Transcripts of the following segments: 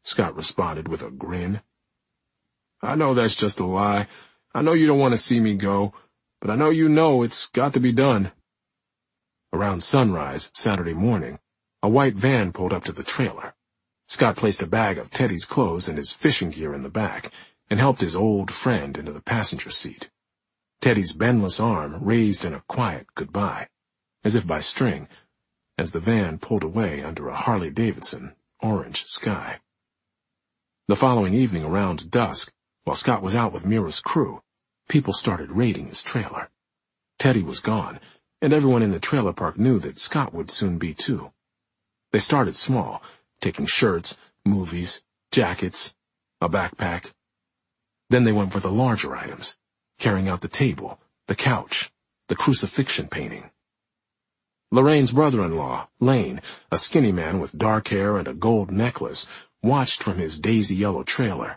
Scott responded with a grin. "I know that's just a lie. I know you don't want to see me go, but I know it's got to be done." Around sunrise, Saturday morning, a white van pulled up to the trailer. Scott placed a bag of Teddy's clothes and his fishing gear in the back and helped his old friend into the passenger seat. Teddy's bendless arm raised in a quiet goodbye, as if by string, as the van pulled away under a Harley-Davidson orange sky. The following evening around dusk, while Scott was out with Mira's crew, people started raiding his trailer. Teddy was gone, and everyone in the trailer park knew that Scott would soon be too. They started small, taking shirts, movies, jackets, a backpack. Then they went for the larger items, carrying out the table, the couch, the crucifixion painting. Lorraine's brother-in-law, Lane, a skinny man with dark hair and a gold necklace, watched from his daisy-yellow trailer.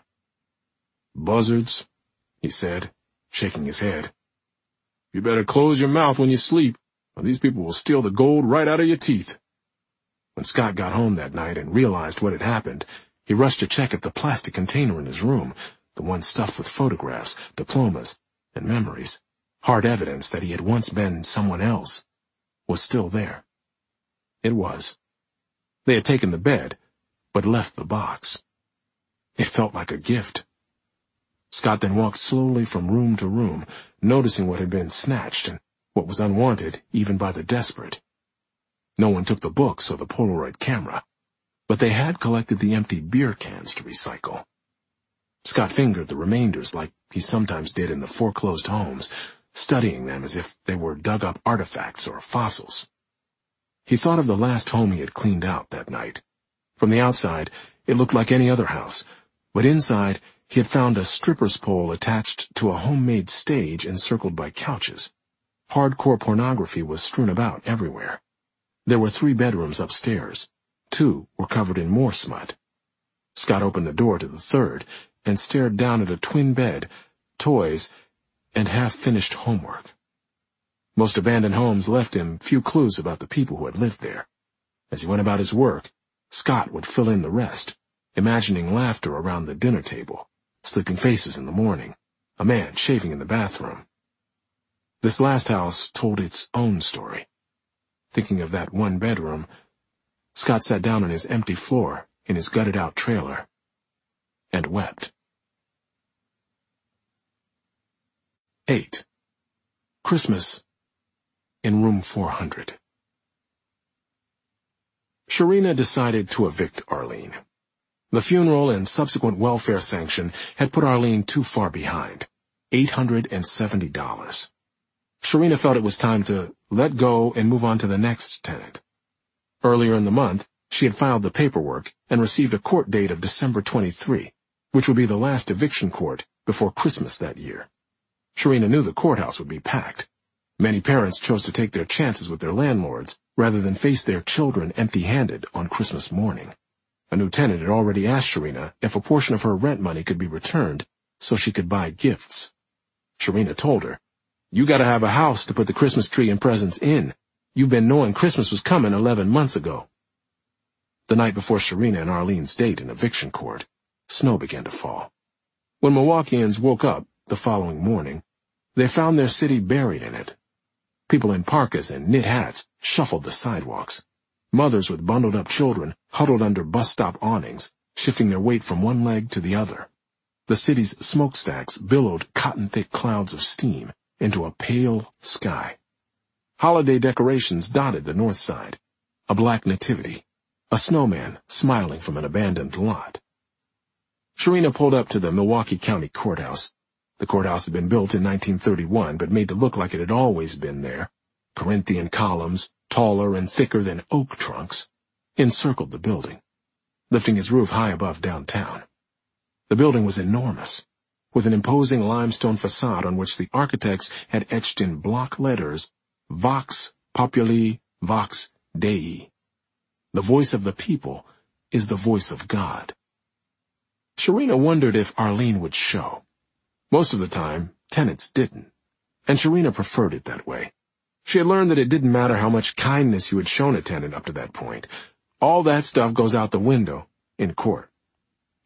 "Buzzards," he said, shaking his head. "You better close your mouth when you sleep, or these people will steal the gold right out of your teeth." When Scott got home that night and realized what had happened, he rushed to check if the plastic container in his room, the one stuffed with photographs, diplomas, and memories, hard evidence that he had once been someone else, was still there. It was. They had taken the bed, but left the box. It felt like a gift. Scott then walked slowly from room to room, noticing what had been snatched and what was unwanted even by the desperate. No one took the books or the Polaroid camera, but they had collected the empty beer cans to recycle. Scott fingered the remainders like he sometimes did in the foreclosed homes, studying them as if they were dug-up artifacts or fossils. He thought of the last home he had cleaned out that night. From the outside, it looked like any other house, but inside, he had found a stripper's pole attached to a homemade stage encircled by couches. Hardcore pornography was strewn about everywhere. There were 3 bedrooms upstairs. 2 were covered in more smut. Scott opened the door to the 3rd and stared down at a twin bed, toys, and half-finished homework. Most abandoned homes left him few clues about the people who had lived there. As he went about his work, Scott would fill in the rest, imagining laughter around the dinner table, sleeping faces in the morning, a man shaving in the bathroom. This last house told its own story. Thinking of that one bedroom, Scott sat down on his empty floor in his gutted-out trailer and wept. 8. Christmas in room 400. Sharina decided to evict Arlene. The funeral and subsequent welfare sanction had put Arlene too far behind, $870. Sharina felt it was time to let go and move on to the next tenant. Earlier in the month, she had filed the paperwork and received a court date of December 23, which would be the last eviction court before Christmas that year. Sharina knew the courthouse would be packed. Many parents chose to take their chances with their landlords rather than face their children empty-handed on Christmas morning. A new tenant had already asked Sharina if a portion of her rent money could be returned so she could buy gifts. Sharina told her, "You gotta have a house to put the Christmas tree and presents in. You've been knowing Christmas was coming 11 months ago." The night before Sharina and Arlene's date in eviction court, snow began to fall. When Milwaukeeans woke up the following morning, they found their city buried in it. People in parkas and knit hats shuffled the sidewalks. Mothers with bundled-up children huddled under bus-stop awnings, shifting their weight from one leg to the other. The city's smokestacks billowed cotton-thick clouds of steam into a pale sky. Holiday decorations dotted the north side, a black nativity, a snowman smiling from an abandoned lot. Sharina pulled up to the Milwaukee County Courthouse. The courthouse had been built in 1931, but made to look like it had always been there. Corinthian columns, taller and thicker than oak trunks, encircled the building, lifting its roof high above downtown. The building was enormous, with an imposing limestone facade on which the architects had etched in block letters, Vox Populi Vox Dei. The voice of the people is the voice of God. Sharina wondered if Arlene would show. Most of the time, tenants didn't, and Sharina preferred it that way. She had learned that it didn't matter how much kindness you had shown a tenant up to that point. All that stuff goes out the window in court.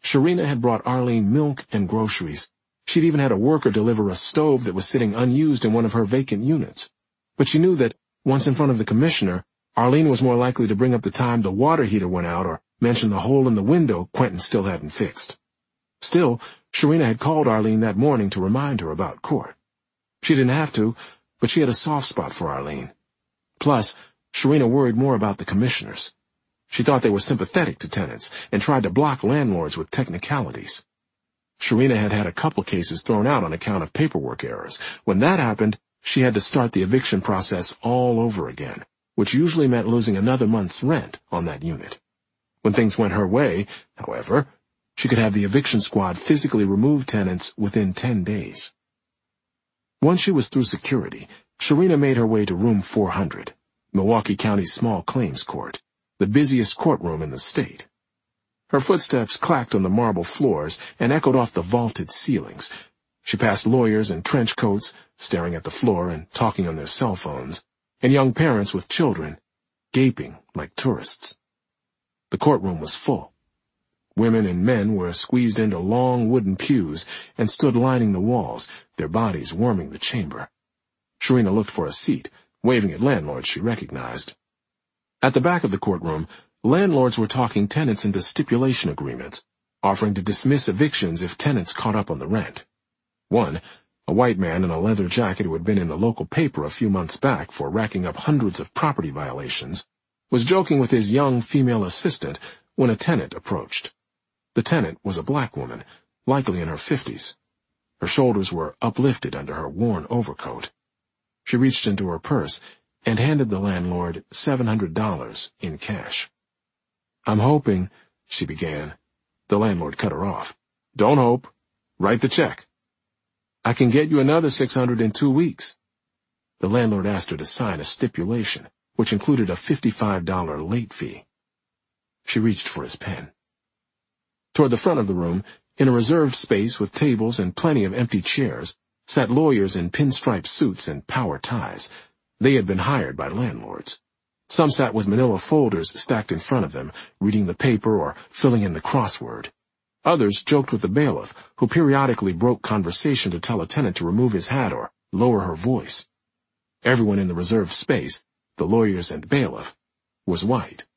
Sharina had brought Arlene milk and groceries. She'd even had a worker deliver a stove that was sitting unused in one of her vacant units. But she knew that, once in front of the commissioner, Arlene was more likely to bring up the time the water heater went out or mention the hole in the window Quentin still hadn't fixed. Still, Sharina had called Arlene that morning to remind her about court. She didn't have to, but she had a soft spot for Arlene. Plus, Sharina worried more about the commissioners. She thought they were sympathetic to tenants and tried to block landlords with technicalities. Sharina had had a couple cases thrown out on account of paperwork errors. When that happened, she had to start the eviction process all over again, which usually meant losing another month's rent on that unit. When things went her way, however, she could have the eviction squad physically remove tenants within 10 days. Once she was through security, Sharina made her way to room 400, Milwaukee County's small claims court, the busiest courtroom in the state. Her footsteps clacked on the marble floors and echoed off the vaulted ceilings. She passed lawyers in trench coats, staring at the floor and talking on their cell phones, and young parents with children, gaping like tourists. The courtroom was full. Women and men were squeezed into long wooden pews and stood lining the walls, their bodies warming the chamber. Sharina looked for a seat, waving at landlords she recognized. At the back of the courtroom, landlords were talking tenants into stipulation agreements, offering to dismiss evictions if tenants caught up on the rent. One, a white man in a leather jacket who had been in the local paper a few months back for racking up hundreds of property violations, was joking with his young female assistant when a tenant approached. The tenant was a black woman, likely in her 50s. Her shoulders were uplifted under her worn overcoat. She reached into her purse and handed the landlord $700 in cash. "I'm hoping," she began. The landlord cut her off. "Don't hope. Write the check." "I can get you another $600 in 2 weeks." The landlord asked her to sign a stipulation, which included a $55 late fee. She reached for his pen. Toward the front of the room, in a reserved space with tables and plenty of empty chairs, sat lawyers in pinstripe suits and power ties. They had been hired by landlords. Some sat with manila folders stacked in front of them, reading the paper or filling in the crossword. Others joked with the bailiff, who periodically broke conversation to tell a tenant to remove his hat or lower her voice. Everyone in the reserved space, the lawyers and bailiff, was white.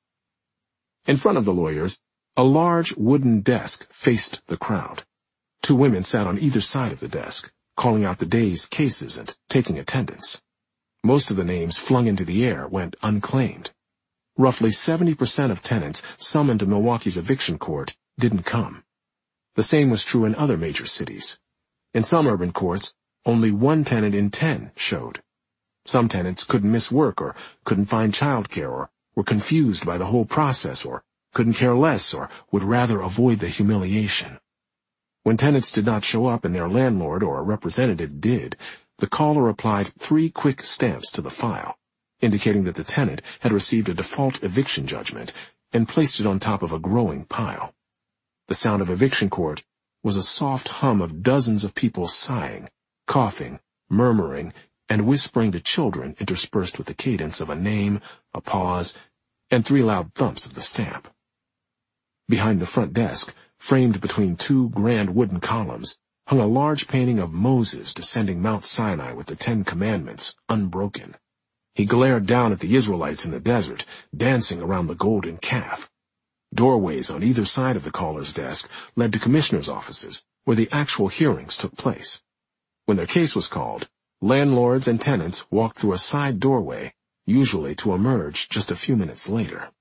In front of the lawyers, a large wooden desk faced the crowd. 2 women sat on either side of the desk, calling out the day's cases and taking attendance. Most of the names flung into the air went unclaimed. Roughly 70% of tenants summoned to Milwaukee's eviction court didn't come. The same was true in other major cities. In some urban courts, only 1 tenant in 10 showed. Some tenants couldn't miss work or couldn't find childcare or were confused by the whole process or couldn't care less or would rather avoid the humiliation. When tenants did not show up and their landlord or a representative did, the caller applied 3 quick stamps to the file, indicating that the tenant had received a default eviction judgment, and placed it on top of a growing pile. The sound of eviction court was a soft hum of dozens of people sighing, coughing, murmuring, and whispering to children interspersed with the cadence of a name, a pause, and 3 loud thumps of the stamp. Behind the front desk, framed between 2 grand wooden columns, hung a large painting of Moses descending Mount Sinai with the 10 Commandments unbroken. He glared down at the Israelites in the desert, dancing around the golden calf. Doorways on either side of the caller's desk led to commissioners' offices, where the actual hearings took place. When their case was called, landlords and tenants walked through a side doorway, usually to emerge just a few minutes later.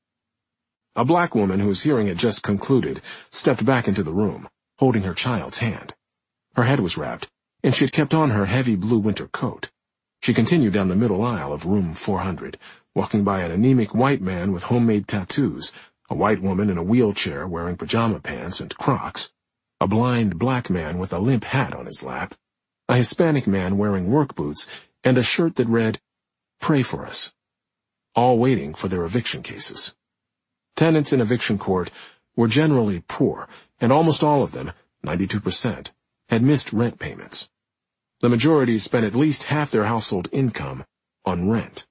A black woman whose hearing had just concluded stepped back into the room, holding her child's hand. Her head was wrapped, and she had kept on her heavy blue winter coat. She continued down the middle aisle of room 400, walking by an anemic white man with homemade tattoos, a white woman in a wheelchair wearing pajama pants and Crocs, a blind black man with a limp hat on his lap, a Hispanic man wearing work boots, and a shirt that read, "Pray for us," all waiting for their eviction cases. Tenants in eviction court were generally poor, and almost all of them, 92%, had missed rent payments. The majority spent at least half their household income on rent.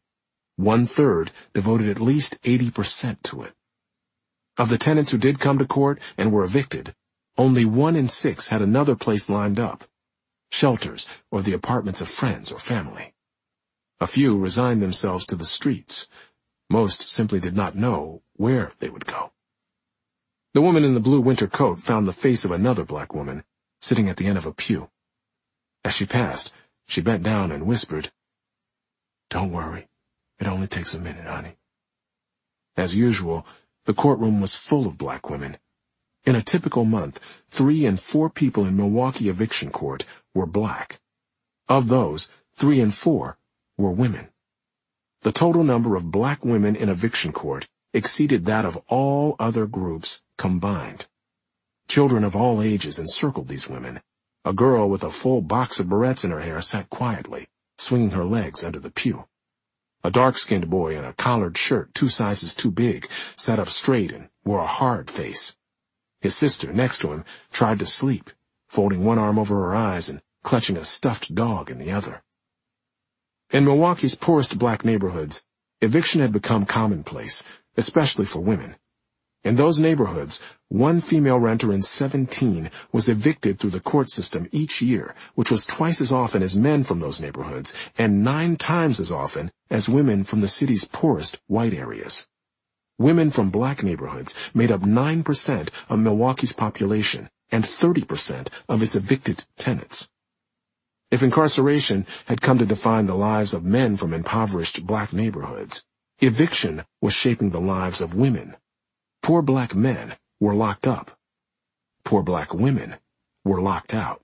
1/3 devoted at least 80% to it. Of the tenants who did come to court and were evicted, only 1 in 6 had another place lined up: shelters or the apartments of friends or family. A few resigned themselves to the streets. Most simply did not know where they would go. The woman in the blue winter coat found the face of another black woman, sitting at the end of a pew. As she passed, she bent down and whispered, "Don't worry. It only takes a minute, honey." As usual, the courtroom was full of black women. In a typical month, 3 in 4 people in Milwaukee eviction court were black. Of those, 3 in 4 were women. The total number of black women in eviction court exceeded that of all other groups combined. Children of all ages encircled these women. A girl with a full box of barrettes in her hair sat quietly, swinging her legs under the pew. A dark-skinned boy in a collared shirt 2 sizes too big sat up straight and wore a hard face. His sister, next to him, tried to sleep, folding one arm over her eyes and clutching a stuffed dog in the other. In Milwaukee's poorest black neighborhoods, eviction had become commonplace, especially for women. In those neighborhoods, 1 female renter in 17 was evicted through the court system each year, which was twice as often as men from those neighborhoods and 9 times as often as women from the city's poorest white areas. Women from black neighborhoods made up 9% of Milwaukee's population and 30% of its evicted tenants. If incarceration had come to define the lives of men from impoverished black neighborhoods, eviction was shaping the lives of women. Poor black men were locked up. Poor black women were locked out.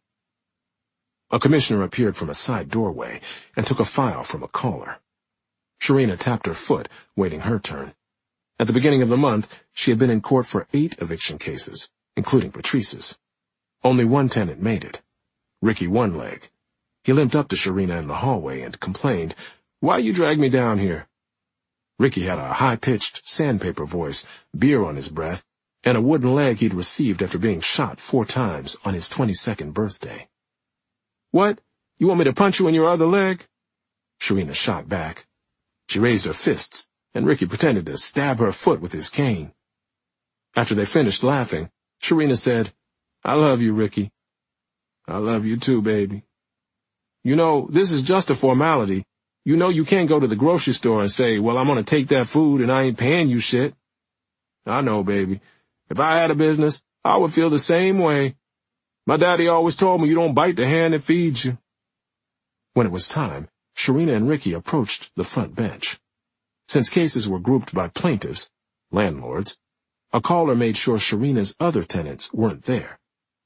A commissioner appeared from a side doorway and took a file from a caller. Sharina tapped her foot, waiting her turn. At the beginning of the month, she had been in court for 8 eviction cases, including Patrice's. Only 1 tenant made it: Ricky One Leg. He limped up to Sharina in the hallway and complained, "Why you drag me down here?" Ricky had a high-pitched sandpaper voice, beer on his breath, and a wooden leg he'd received after being shot 4 times on his 22nd birthday. "What? You want me to punch you in your other leg?" Sharina shot back. She raised her fists, and Ricky pretended to stab her foot with his cane. After they finished laughing, Sharina said, "I love you, Ricky." "I love you too, baby." "You know, this is just a formality. You know you can't go to the grocery store and say, 'Well, I'm going to take that food and I ain't paying you shit.'" "I know, baby. If I had a business, I would feel the same way. My daddy always told me you don't bite the hand that feeds you." When it was time, Sharina and Ricky approached the front bench. Since cases were grouped by plaintiffs, landlords, a caller made sure Sharina's other tenants weren't there.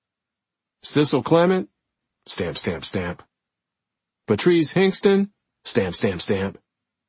"Cecil Clement?" Stamp, stamp, stamp. "Patrice Hingston?" Stamp, stamp, stamp.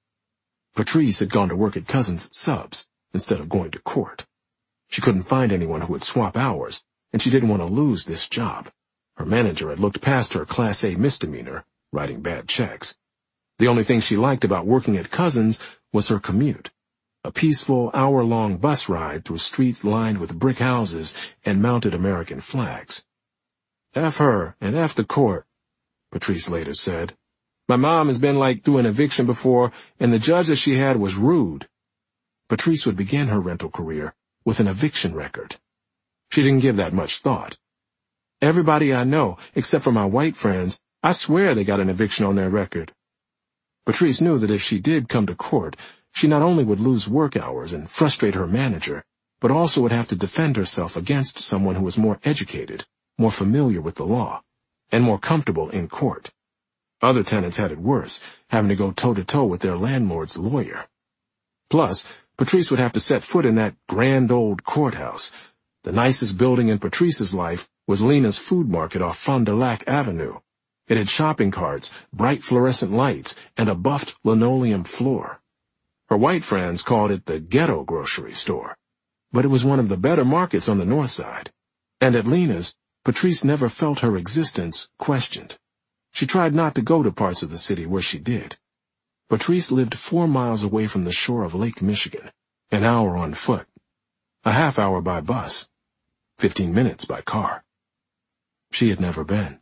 Patrice had gone to work at Cousins' Subs instead of going to court. She couldn't find anyone who would swap hours, and she didn't want to lose this job. Her manager had looked past her Class A misdemeanor, writing bad checks. The only thing she liked about working at Cousins was her commute, a peaceful hour-long bus ride through streets lined with brick houses and mounted American flags. "F her and F the court," Patrice later said. "My mom has been through an eviction before, and the judge that she had was rude." Patrice would begin her rental career with an eviction record. She didn't give that much thought. "Everybody I know, except for my white friends, I swear they got an eviction on their record." Patrice knew that if she did come to court, she not only would lose work hours and frustrate her manager, but also would have to defend herself against someone who was more educated, more familiar with the law, and more comfortable in court. Other tenants had it worse, having to go toe-to-toe with their landlord's lawyer. Plus, Patrice would have to set foot in that grand old courthouse. The nicest building in Patrice's life was Lena's Food Market off Fond du Lac Avenue. It had shopping carts, bright fluorescent lights, and a buffed linoleum floor. Her white friends called it the ghetto grocery store, but it was one of the better markets on the north side. And at Lena's, Patrice never felt her existence questioned. She tried not to go to parts of the city where she did. Patrice lived 4 miles away from the shore of Lake Michigan, an hour on foot, a half hour by bus, 15 minutes by car. She had never been.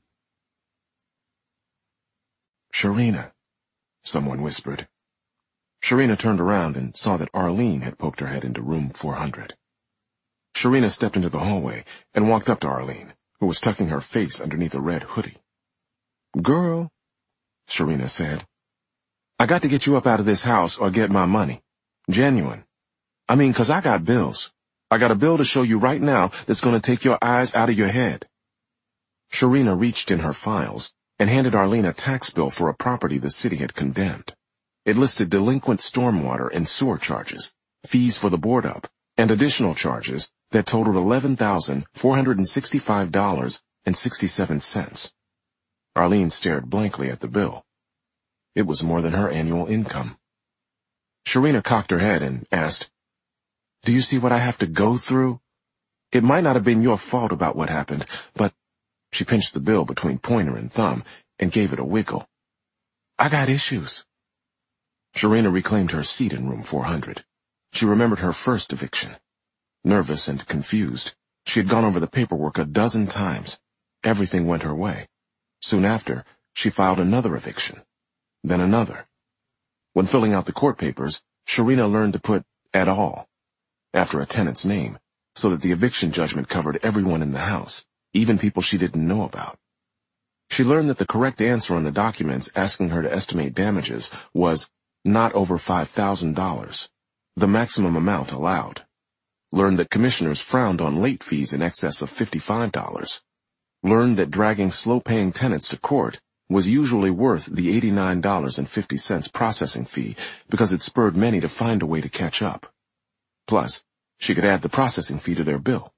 "Sharina," someone whispered. Sharina turned around and saw that Arlene had poked her head into room 400. Sharina stepped into the hallway and walked up to Arlene, who was tucking her face underneath a red hoodie. "Girl," Sharina said, "I got to get you up out of this house or get my money. Genuine. I mean, 'cause I got bills. I got a bill to show you right now that's going to take your eyes out of your head." Sharina reached in her files and handed Arlene a tax bill for a property the city had condemned. It listed delinquent stormwater and sewer charges, fees for the board-up, and additional charges that totaled $11,465.67. Arlene stared blankly at the bill. It was more than her annual income. Sharina cocked her head and asked, "Do you see what I have to go through? It might not have been your fault about what happened, but—" She pinched the bill between pointer and thumb and gave it a wiggle. "I got issues." Sharina reclaimed her seat in room 400. She remembered her first eviction. Nervous and confused, she had gone over the paperwork a dozen times. Everything went her way. Soon after, she filed another eviction. Then another. When filling out the court papers, Sharina learned to put "et al." after a tenant's name, so that the eviction judgment covered everyone in the house, even people she didn't know about. She learned that the correct answer on the documents asking her to estimate damages was not over $5,000, the maximum amount allowed. Learned that commissioners frowned on late fees in excess of $55. Learned that dragging slow-paying tenants to court was usually worth the $89.50 processing fee because it spurred many to find a way to catch up. Plus, she could add the processing fee to their bill.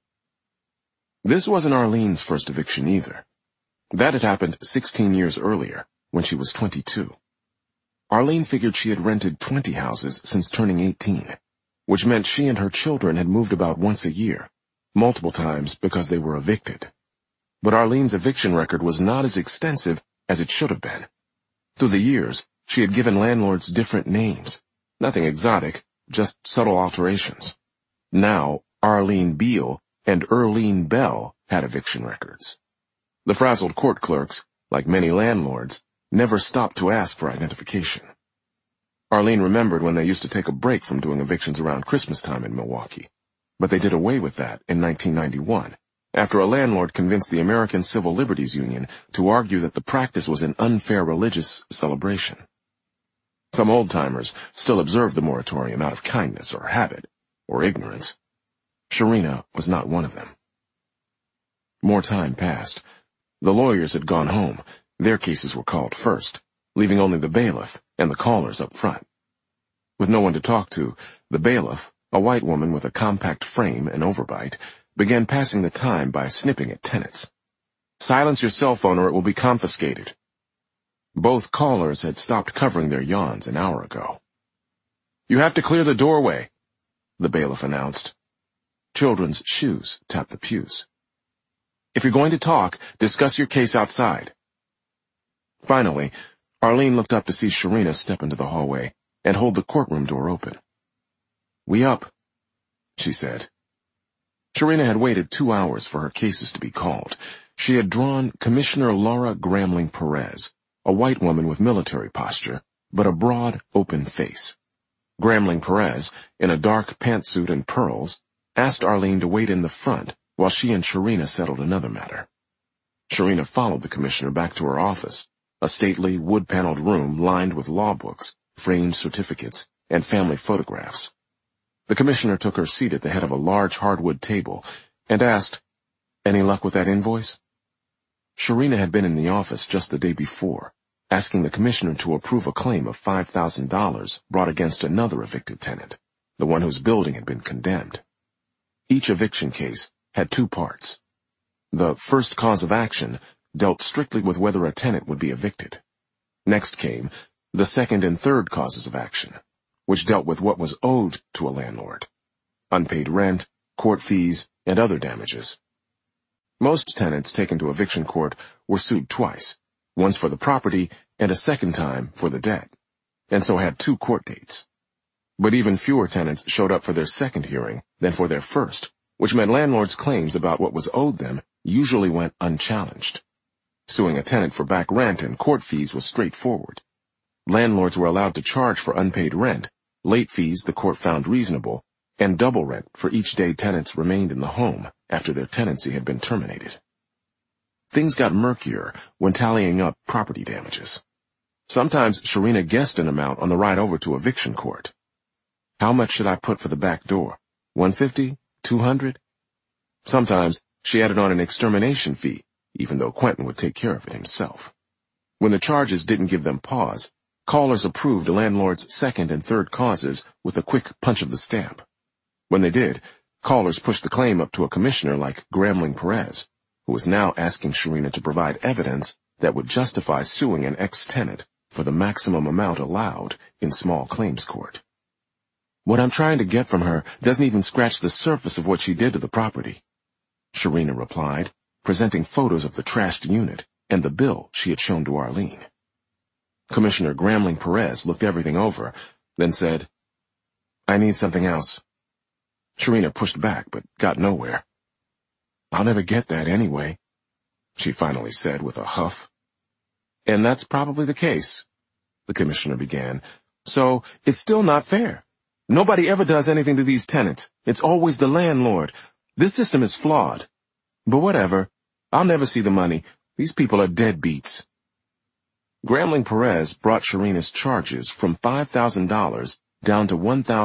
This wasn't Arlene's first eviction either. That had happened 16 years earlier, when she was 22. Arlene figured she had rented 20 houses since turning 18, which meant she and her children had moved about once a year, multiple times because they were evicted. But Arlene's eviction record was not as extensive as it should have been. Through the years, she had given landlords different names, nothing exotic, just subtle alterations. Now, Arlene Beale and Earlene Bell had eviction records. The frazzled court clerks, like many landlords, never stopped to ask for identification. Arlene remembered when they used to take a break from doing evictions around Christmas time in Milwaukee, but they did away with that in 1991, after a landlord convinced the American Civil Liberties Union to argue that the practice was an unfair religious celebration. Some old-timers still observed the moratorium out of kindness or habit, or ignorance. Sharina was not one of them. More time passed. The lawyers had gone home. Their cases were called first, leaving only the bailiff and the callers up front. With no one to talk to, the bailiff, a white woman with a compact frame and overbite, began passing the time by snipping at tenants. "Silence your cell phone or it will be confiscated." Both callers had stopped covering their yawns an hour ago. "You have to clear the doorway," the bailiff announced. Children's shoes tapped the pews. "If you're going to talk, discuss your case outside." Finally, Arlene looked up to see Sharina step into the hallway and hold the courtroom door open. "We up," she said. Sharina had waited 2 hours for her cases to be called. She had drawn Commissioner Laura Gramling Perez, a white woman with military posture, but a broad, open face. Gramling Perez, in a dark pantsuit and pearls, asked Arlene to wait in the front while she and Sharina settled another matter. Sharina followed the commissioner back to her office, a stately, wood-paneled room lined with law books, framed certificates, and family photographs. The commissioner took her seat at the head of a large hardwood table and asked, "Any luck with that invoice?" Sharina had been in the office just the day before, asking the commissioner to approve a claim of $5,000 brought against another evicted tenant, the one whose building had been condemned. Each eviction case had 2 parts. The first cause of action dealt strictly with whether a tenant would be evicted. Next came the second and third causes of action, which dealt with what was owed to a landlord: unpaid rent, court fees, and other damages. Most tenants taken to eviction court were sued twice, once for the property and a second time for the debt, and so had 2 court dates. But even fewer tenants showed up for their second hearing than for their first, which meant landlords' claims about what was owed them usually went unchallenged. Suing a tenant for back rent and court fees was straightforward. Landlords were allowed to charge for unpaid rent, late fees the court found reasonable, and double rent for each day tenants remained in the home after their tenancy had been terminated. Things got murkier when tallying up property damages. Sometimes Sharina guessed an amount on the ride over to eviction court. How much should I put for the back door? $150? $200? Sometimes she added on an extermination fee, even though Quentin would take care of it himself. When the charges didn't give them pause, callers approved a landlord's second and third causes with a quick punch of the stamp. When they did, callers pushed the claim up to a commissioner like Gramling Perez, who was now asking Sharina to provide evidence that would justify suing an ex-tenant for the maximum amount allowed in small claims court. What I'm trying to get from her doesn't even scratch the surface of what she did to the property, Sharina replied, presenting photos of the trashed unit and the bill she had shown to Arlene. Commissioner Gramling Perez looked everything over, then said, "I need something else." Sharina pushed back, but got nowhere. "I'll never get that anyway," she finally said with a huff. "And that's probably the case," the commissioner began. "So it's still not fair. Nobody ever does anything to these tenants. It's always the landlord. This system is flawed. But whatever. I'll never see the money. These people are deadbeats." Gramling Perez brought Sharina's charges from $5,000 down to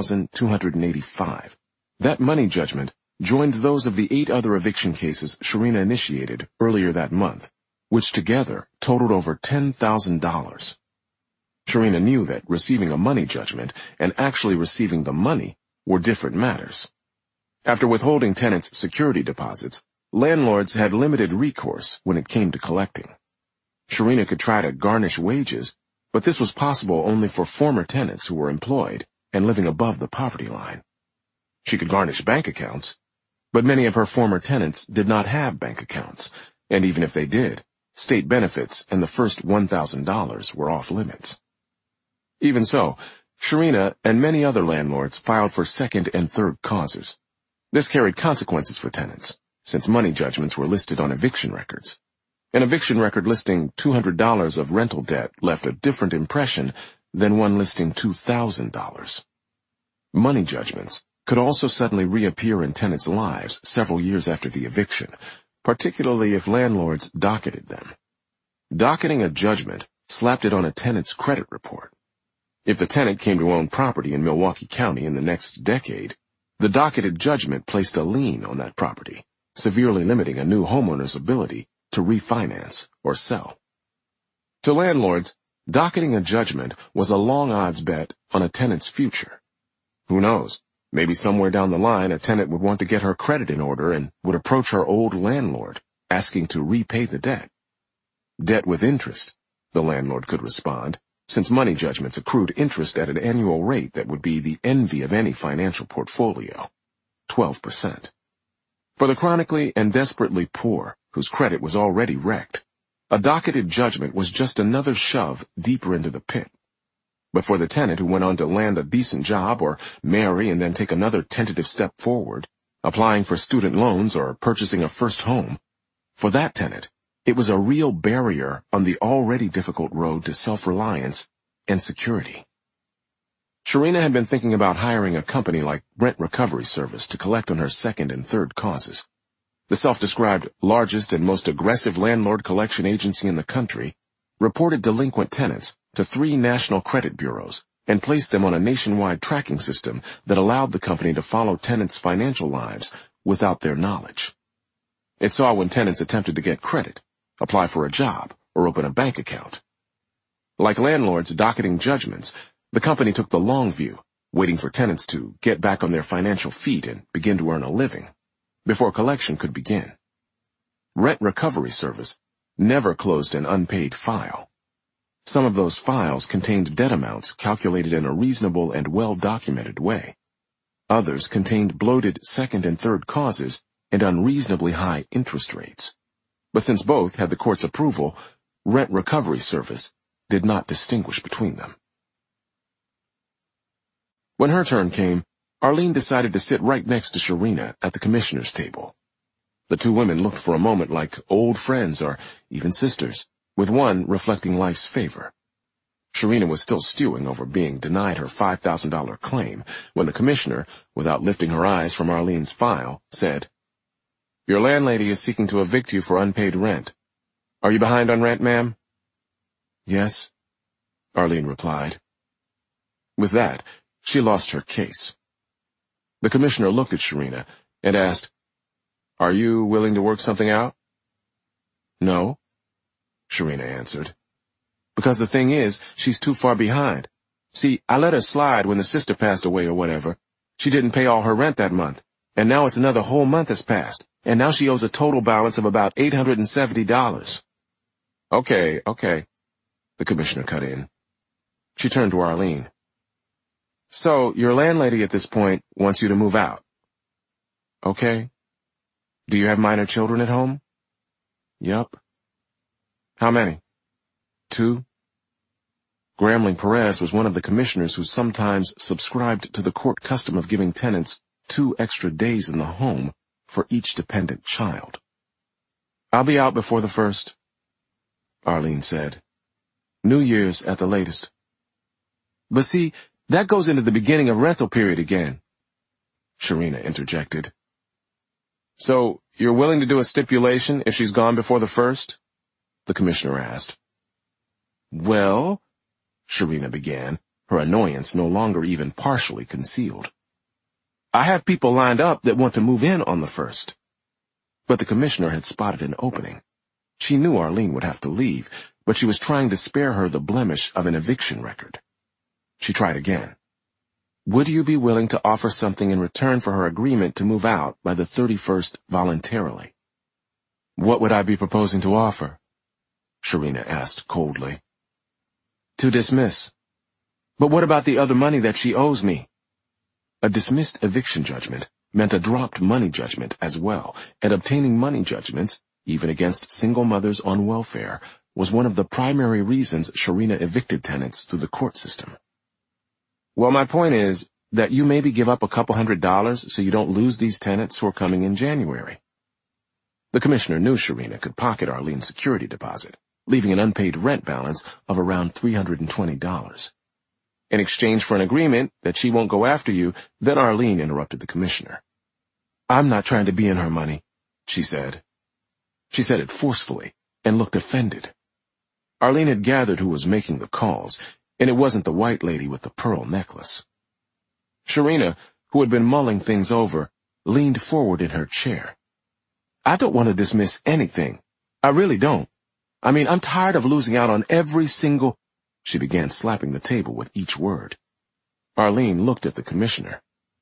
$1,285. That money judgment joined those of the 8 other eviction cases Sharina initiated earlier that month, which together totaled over $10,000. Sharina knew that receiving a money judgment and actually receiving the money were different matters. After withholding tenants' security deposits, landlords had limited recourse when it came to collecting. Sharina could try to garnish wages, but this was possible only for former tenants who were employed and living above the poverty line. She could garnish bank accounts, but many of her former tenants did not have bank accounts, and even if they did, state benefits and the first $1,000 were off limits. Even so, Sharina and many other landlords filed for second and third causes. This carried consequences for tenants, since money judgments were listed on eviction records. An eviction record listing $200 of rental debt left a different impression than one listing $2,000. Money judgments could also suddenly reappear in tenants' lives several years after the eviction, particularly if landlords docketed them. Docketing a judgment slapped it on a tenant's credit report. If the tenant came to own property in Milwaukee County in the next decade, the docketed judgment placed a lien on that property, severely limiting a new homeowner's ability to refinance or sell. To landlords, docketing a judgment was a long odds bet on a tenant's future. Who knows? Maybe somewhere down the line a tenant would want to get her credit in order and would approach her old landlord, asking to repay the debt. Debt with interest, the landlord could respond, since money judgments accrued interest at an annual rate that would be the envy of any financial portfolio, 12%. For the chronically and desperately poor, whose credit was already wrecked, a docketed judgment was just another shove deeper into the pit. But for the tenant who went on to land a decent job or marry and then take another tentative step forward, applying for student loans or purchasing a first home, for that tenant, it was a real barrier on the already difficult road to self-reliance and security. Sharina had been thinking about hiring a company like Rent Recovery Service to collect on her second and third causes. The self-described largest and most aggressive landlord collection agency in the country reported delinquent tenants to 3 national credit bureaus and placed them on a nationwide tracking system that allowed the company to follow tenants' financial lives without their knowledge. It saw when tenants attempted to get credit, apply for a job, or open a bank account. Like landlords docketing judgments, the company took the long view, waiting for tenants to get back on their financial feet and begin to earn a living, before collection could begin. Rent Recovery Service never closed an unpaid file. Some of those files contained debt amounts calculated in a reasonable and well-documented way. Others contained bloated second and third causes and unreasonably high interest rates. But since both had the court's approval, Rent Recovery Service did not distinguish between them. When her turn came, Arlene decided to sit right next to Sharina at the commissioner's table. The 2 women looked for a moment like old friends or even sisters, with one reflecting life's favor. Sharina was still stewing over being denied her $5,000 claim when the commissioner, without lifting her eyes from Arlene's file, said, "Your landlady is seeking to evict you for unpaid rent. Are you behind on rent, ma'am?" "Yes," Arlene replied. With that, she lost her case. The commissioner looked at Sharina and asked, "Are you willing to work something out?" "No," Sharina answered. "Because the thing is, she's too far behind. See, I let her slide when the sister passed away or whatever. She didn't pay all her rent that month, and now it's another whole month has passed, and now she owes a total balance of about $870. Okay, the commissioner cut in. She turned to Arlene. "So, your landlady at this point wants you to move out." "Okay. Do you have minor children at home?" "Yup." "How many?" "2. Grambling Perez was one of the commissioners who sometimes subscribed to the court custom of giving tenants 2 extra days in the home for each dependent child. "I'll be out before the 1st, Arlene said. "New Year's at the latest." "But see, that goes into the beginning of rental period again," Sharina interjected. "So, you're willing to do a stipulation if she's gone before the 1st? The commissioner asked. "Well," Sharina began, her annoyance no longer even partially concealed. "I have people lined up that want to move in on the 1st. But the commissioner had spotted an opening. She knew Arlene would have to leave, but she was trying to spare her the blemish of an eviction record. She tried again. "Would you be willing to offer something in return for her agreement to move out by the 31st voluntarily?" "What would I be proposing to offer?" Sharina asked coldly. "To dismiss. But what about the other money that she owes me?" A dismissed eviction judgment meant a dropped money judgment as well, and obtaining money judgments, even against single mothers on welfare, was one of the primary reasons Sharina evicted tenants through the court system. "Well, my point is that you maybe give up a couple $100 so you don't lose these tenants who are coming in January." The commissioner knew Sharina could pocket Arlene's security deposit, leaving an unpaid rent balance of around $320. In exchange for an agreement that she won't go after you, then Arlene interrupted the commissioner. "I'm not trying to be in her money," she said. She said it forcefully and looked offended. Arlene had gathered who was making the calls, and it wasn't the white lady with the pearl necklace. Sharina, who had been mulling things over, leaned forward in her chair. "I don't want to dismiss anything. I really don't. I mean, I'm tired of losing out on every single—" She began slapping the table with each word. Arlene looked at the commissioner.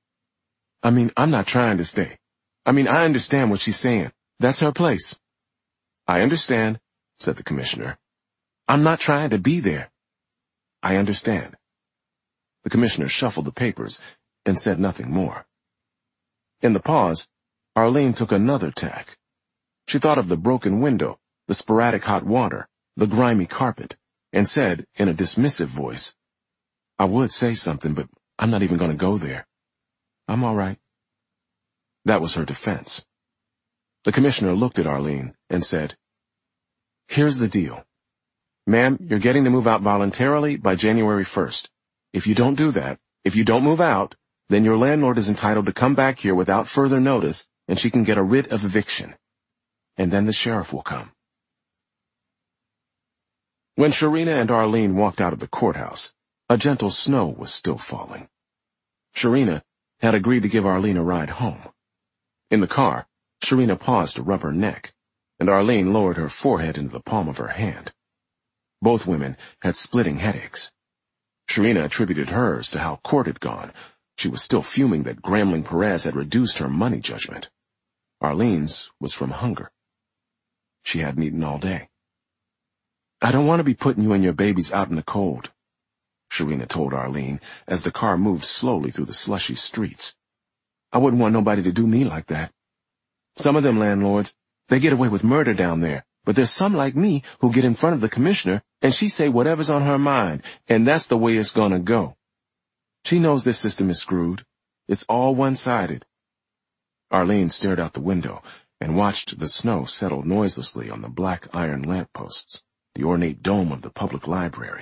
I'm not trying to stay. I understand what she's saying. That's her place." "I understand," said the commissioner. "I'm not trying to be there." "I understand." The commissioner shuffled the papers and said nothing more. In the pause, Arlene took another tack. She thought of the broken window, the sporadic hot water, the grimy carpet, and said in a dismissive voice, "I would say something, but I'm not even going to go there. I'm all right." That was her defense. The commissioner looked at Arlene and said, "Here's the deal. Ma'am, you're getting to move out voluntarily by January 1st. If you don't do that, if you don't move out, then your landlord is entitled to come back here without further notice, and she can get a writ of eviction. And then the sheriff will come." When Sharina and Arlene walked out of the courthouse, a gentle snow was still falling. Sharina had agreed to give Arlene a ride home. In the car, Sharina paused to rub her neck, and Arlene lowered her forehead into the palm of her hand. Both women had splitting headaches. Sharina attributed hers to how court had gone. She was still fuming that Grambling Perez had reduced her money judgment. Arlene's was from hunger. She hadn't eaten all day. "I don't want to be putting you and your babies out in the cold," Sharina told Arlene as the car moved slowly through the slushy streets. "I wouldn't want nobody to do me like that. Some of them landlords, they get away with murder down there, but there's some like me who get in front of the commissioner and she say whatever's on her mind, and that's the way it's gonna go. She knows this system is screwed. It's all one-sided." Arlene stared out the window and watched the snow settle noiselessly on the black iron lampposts, the ornate dome of the public library,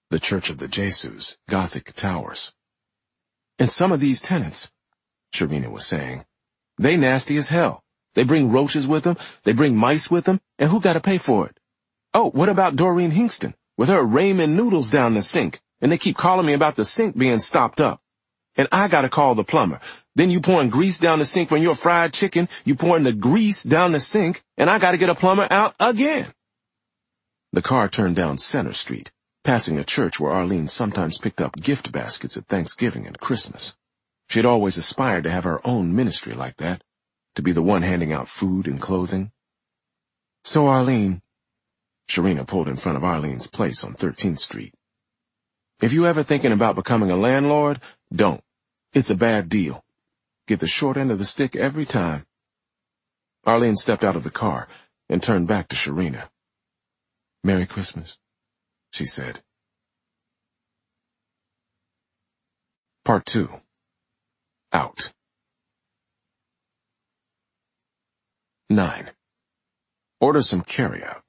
the Church of the Jesus, Gothic towers. And some of these tenants, Sharina was saying, they nasty as hell. They bring roaches with them, they bring mice with them, and who gotta pay for it? Oh, what about Doreen Hingston, with her ramen noodles down the sink, and they keep calling me about the sink being stopped up. And I gotta call the plumber. Then you pouring grease down the sink from your fried chicken, you pouring the grease down the sink, and I gotta get a plumber out again. The car turned down Center Street, passing a church where Arlene sometimes picked up gift baskets at Thanksgiving and Christmas. She had always aspired to have her own ministry like that, to be the one handing out food and clothing. So Arlene, Sharina pulled in front of Arlene's place on 13th Street. If you ever thinking about becoming a landlord, don't. It's a bad deal. Get the short end of the stick every time. Arlene stepped out of the car and turned back to Sharina. Merry Christmas, she said. Part 2. Out. 9. Order some carryout.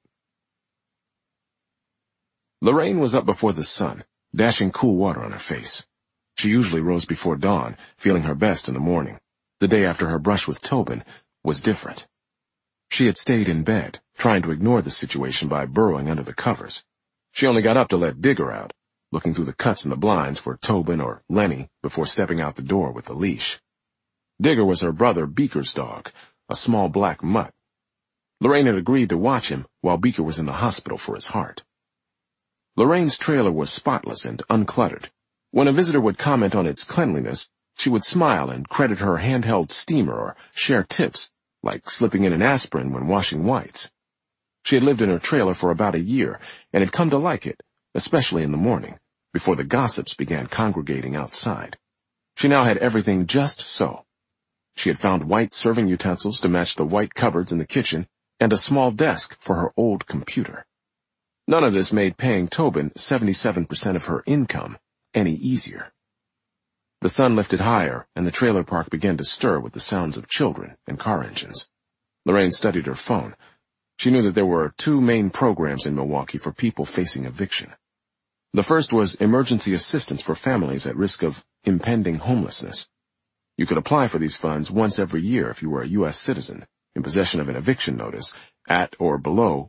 Lorraine was up before the sun, dashing cool water on her face. She usually rose before dawn, feeling her best in the morning. The day after her brush with Tobin was different. She had stayed in bed, trying to ignore the situation by burrowing under the covers. She only got up to let Digger out, looking through the cuts in the blinds for Tobin or Lenny before stepping out the door with the leash. Digger was her brother Beaker's dog, a small black mutt. Lorraine had agreed to watch him while Beaker was in the hospital for his heart. Lorraine's trailer was spotless and uncluttered. When a visitor would comment on its cleanliness, she would smile and credit her handheld steamer or share tips, like slipping in an aspirin when washing whites. She had lived in her trailer for about a year and had come to like it, especially in the morning, before the gossips began congregating outside. She now had everything just so. She had found white serving utensils to match the white cupboards in the kitchen and a small desk for her old computer. None of this made paying Tobin 77% of her income any easier. The sun lifted higher, and the trailer park began to stir with the sounds of children and car engines. Lorraine studied her phone. She knew that there were 2 main programs in Milwaukee for people facing eviction. The first was emergency assistance for families at risk of impending homelessness. You could apply for these funds once every year if you were a U.S. citizen, in possession of an eviction notice, at or below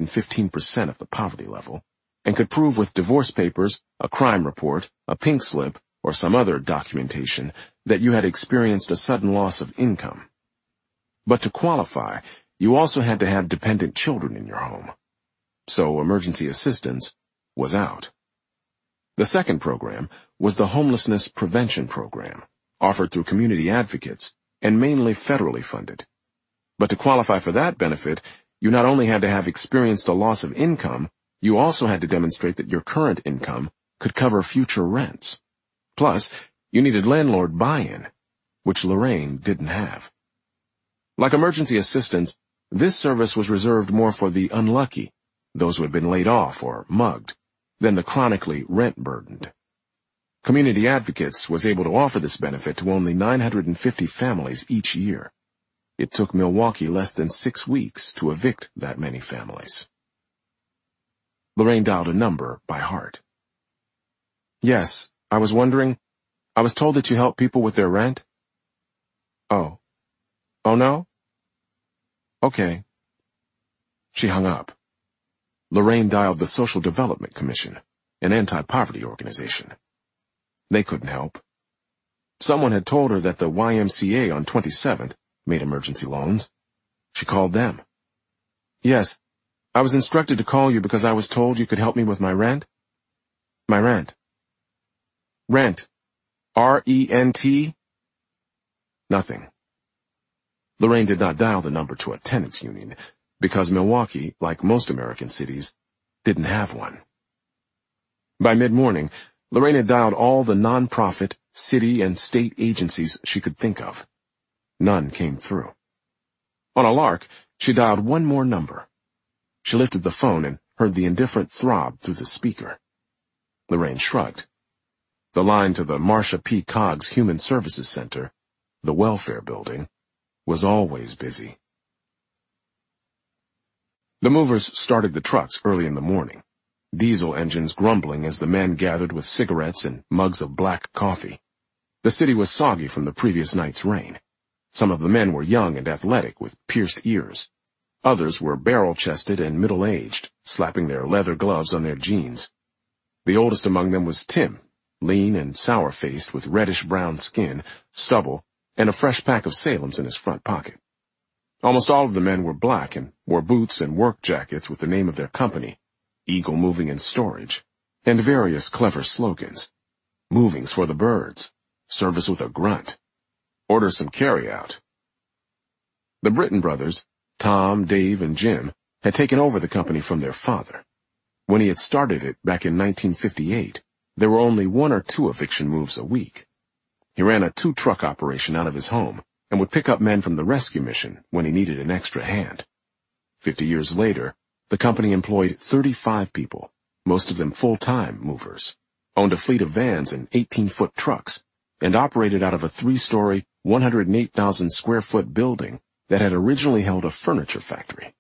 115% of the poverty level, and could prove with divorce papers, a crime report, a pink slip, or some other documentation that you had experienced a sudden loss of income. But to qualify, you also had to have dependent children in your home. So emergency assistance was out. The second program was the Homelessness Prevention Program, offered through community advocates and mainly federally funded. But to qualify for that benefit, you not only had to have experienced a loss of income, you also had to demonstrate that your current income could cover future rents. Plus, you needed landlord buy-in, which Lorraine didn't have. Like emergency assistance, this service was reserved more for the unlucky, those who had been laid off or mugged, than the chronically rent-burdened. Community Advocates was able to offer this benefit to only 950 families each year. It took Milwaukee less than 6 weeks to evict that many families. Lorraine dialed a number by heart. Yes, I was wondering, I was told that you help people with their rent. Oh. Oh no? Okay. She hung up. Lorraine dialed the Social Development Commission, an anti-poverty organization. They couldn't help. Someone had told her that the YMCA on 27th made emergency loans. She called them. Yes, I was instructed to call you because I was told you could help me with my rent. My rent. Rent. R-E-N-T? Nothing. Lorraine did not dial the number to a tenants union because Milwaukee, like most American cities, didn't have one. By mid-morning, Lorraine had dialed all the non-profit, city, and state agencies she could think of. None came through. On a lark, she dialed one more number. She lifted the phone and heard the indifferent throb through the speaker. Lorraine shrugged. The line to the Marcia P. Coggs Human Services Center, the welfare building, was always busy. The movers started the trucks early in the morning. diesel engines grumbling as the men gathered with cigarettes and mugs of black coffee. The city was soggy from the previous night's rain. Some of the men were young and athletic with pierced ears. Others were barrel-chested and middle-aged, slapping their leather gloves on their jeans. The oldest among them was Tim, lean and sour-faced with reddish-brown skin, stubble, and a fresh pack of Salems in his front pocket. Almost all of the men were black and wore boots and work jackets with the name of their company, Eagle Moving and Storage, and various clever slogans. Moving's for the birds. Service with a grunt. Order some carry-out. The Britton brothers, Tom, Dave, and Jim, had taken over the company from their father. When he had started it back in 1958, there were only 1 or 2 eviction moves a week. He ran a 2-truck operation out of his home and would pick up men from the rescue mission when he needed an extra hand. 50 years later, the company employed 35 people, most of them full-time movers, owned a fleet of vans and 18-foot trucks, and operated out of a 3-story, 108,000-square-foot building that had originally held a furniture factory.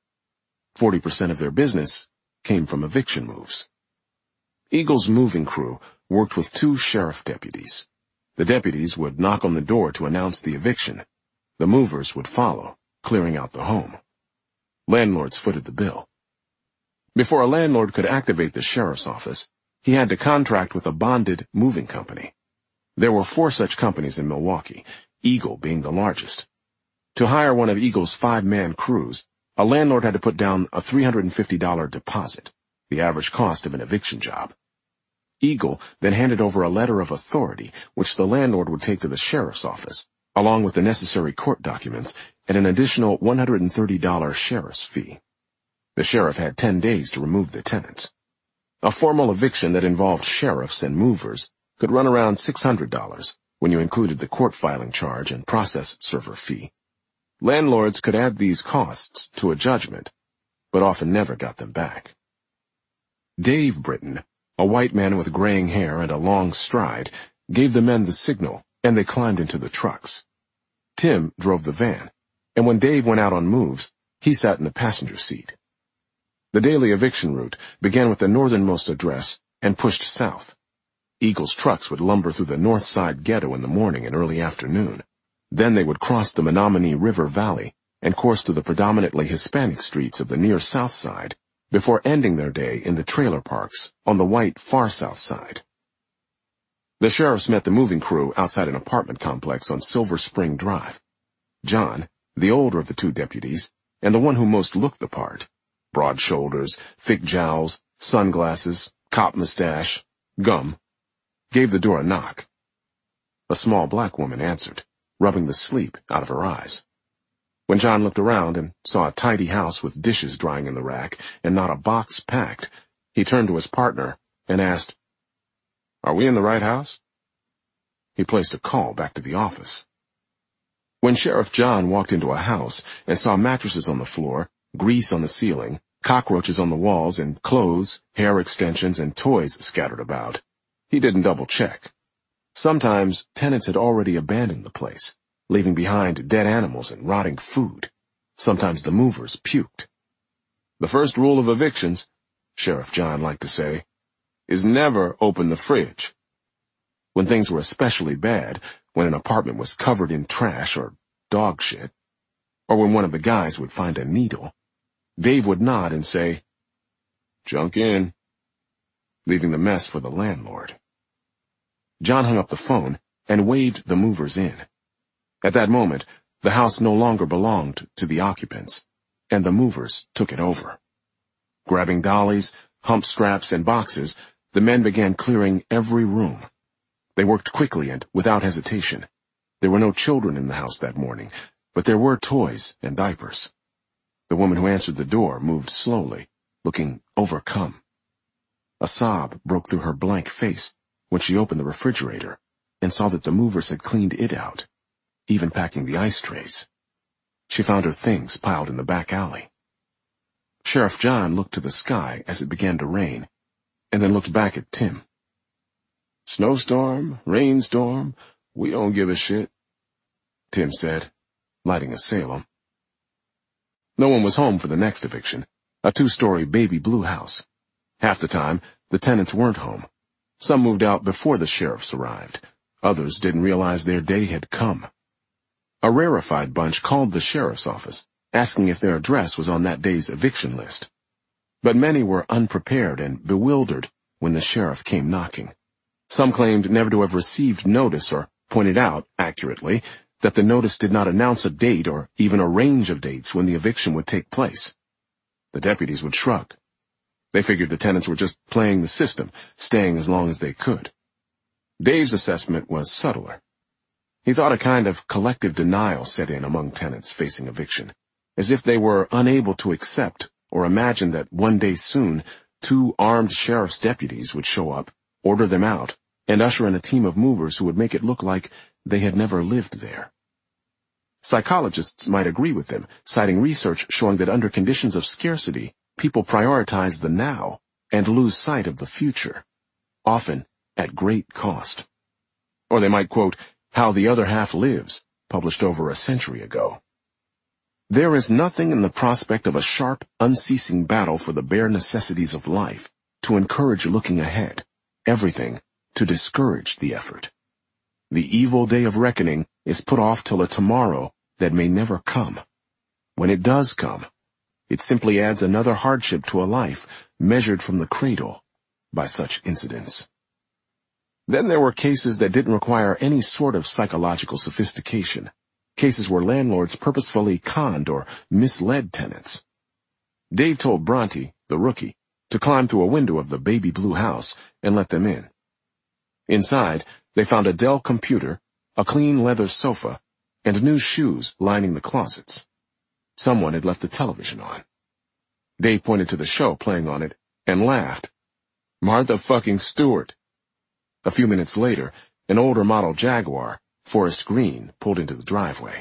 40% of their business came from eviction moves. Eagle's moving crew worked with 2 sheriff deputies. The deputies would knock on the door to announce the eviction. The movers would follow, clearing out the home. Landlords footed the bill. Before a landlord could activate the sheriff's office, he had to contract with a bonded moving company. There were 4 such companies in Milwaukee, Eagle being the largest. To hire one of Eagle's 5-man crews, a landlord had to put down a $350 deposit, the average cost of an eviction job. Eagle then handed over a letter of authority, which the landlord would take to the sheriff's office, along with the necessary court documents and an additional $130 sheriff's fee. The sheriff had 10 days to remove the tenants. A formal eviction that involved sheriffs and movers could run around $600 when you included the court filing charge and process server fee. Landlords could add these costs to a judgment, but often never got them back. Dave Britton, a white man with graying hair and a long stride, gave the men the signal, and they climbed into the trucks. Tim drove the van, and when Dave went out on moves, he sat in the passenger seat. The daily eviction route began with the northernmost address and pushed south. Eagle's trucks would lumber through the north side ghetto in the morning and early afternoon. Then they would cross the Menominee River Valley and course to the predominantly Hispanic streets of the near south side, before ending their day in the trailer parks on the white far south side. The sheriffs met the moving crew outside an apartment complex on Silver Spring Drive. John, the older of the 2 deputies, and the one who most looked the part, broad shoulders, thick jowls, sunglasses, cop mustache, gum, gave the door a knock. A small black woman answered, rubbing the sleep out of her eyes. When John looked around and saw a tidy house with dishes drying in the rack and not a box packed, he turned to his partner and asked, "Are we in the right house?" He placed a call back to the office. When Sheriff John walked into a house and saw mattresses on the floor, grease on the ceiling, cockroaches on the walls, and clothes, hair extensions, and toys scattered about, he didn't double-check. Sometimes tenants had already abandoned the place, leaving behind dead animals and rotting food. Sometimes the movers puked. "The first rule of evictions," Sheriff John liked to say, "is never open the fridge." When things were especially bad, when an apartment was covered in trash or dog shit, or when one of the guys would find a needle, Dave would nod and say, "Junk in," leaving the mess for the landlord. John hung up the phone and waved the movers in. At that moment, the house no longer belonged to the occupants, and the movers took it over. Grabbing dollies, hump straps, and boxes, the men began clearing every room. They worked quickly and without hesitation. There were no children in the house that morning, but there were toys and diapers. The woman who answered the door moved slowly, looking overcome. A sob broke through her blank face when she opened the refrigerator and saw that the movers had cleaned it out, even packing the ice trays. She found her things piled in the back alley. Sheriff John looked to the sky as it began to rain, and then looked back at Tim. "Snowstorm, rainstorm, we don't give a shit," Tim said, lighting a Salem. No one was home for the next eviction, a 2-story baby blue house. Half the time, the tenants weren't home. Some moved out before the sheriffs arrived. Others didn't realize their day had come. A rarefied bunch called the sheriff's office, asking if their address was on that day's eviction list. But many were unprepared and bewildered when the sheriff came knocking. Some claimed never to have received notice or pointed out, accurately, that the notice did not announce a date or even a range of dates when the eviction would take place. The deputies would shrug. They figured the tenants were just playing the system, staying as long as they could. Dave's assessment was subtler. He thought a kind of collective denial set in among tenants facing eviction, as if they were unable to accept or imagine that one day soon 2 armed sheriff's deputies would show up, order them out, and usher in a team of movers who would make it look like they had never lived there. Psychologists might agree with them, citing research showing that under conditions of scarcity, people prioritize the now and lose sight of the future, often at great cost. Or they might quote How the Other Half Lives, published over a century ago. There is nothing in the prospect of a sharp, unceasing battle for the bare necessities of life to encourage looking ahead, everything to discourage the effort. The evil day of reckoning is put off till a tomorrow that may never come. When it does come, it simply adds another hardship to a life measured from the cradle by such incidents. Then there were cases that didn't require any sort of psychological sophistication, cases where landlords purposefully conned or misled tenants. Dave told Bronte, the rookie, to climb through a window of the baby blue house and let them in. Inside, they found a Dell computer, a clean leather sofa, and new shoes lining the closets. Someone had left the television on. Dave pointed to the show playing on it and laughed. Martha fucking Stewart. A few minutes later, an older model Jaguar, forest green, pulled into the driveway.